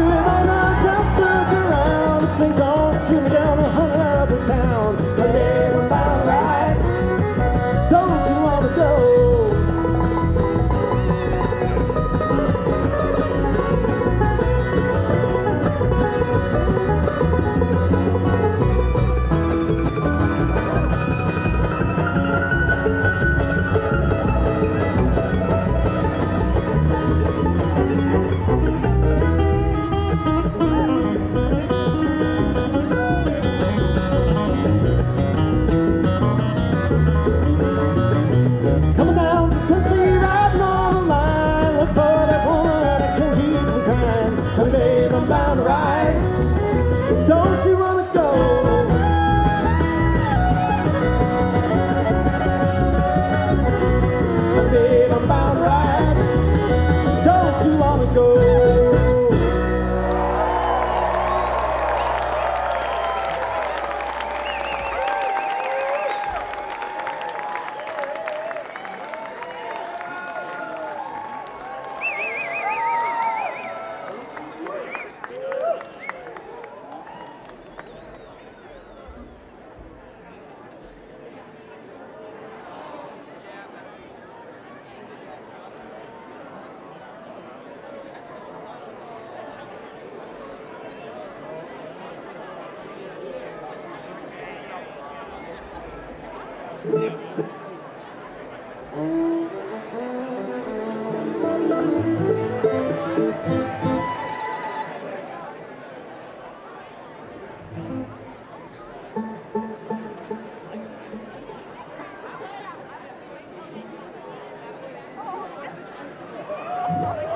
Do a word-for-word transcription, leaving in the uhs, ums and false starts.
it or not, just look around. If things don't suit me down a hundred other town, but babe, I'm bound right. Don't you wanna go? Coming down from Tennessee, riding on the line. Look for that woman that can keep from crying. Honey, babe, I'm bound to ride. Don't you wanna go? Honey, babe, I'm bound to ride. Don't you wanna go? Oh,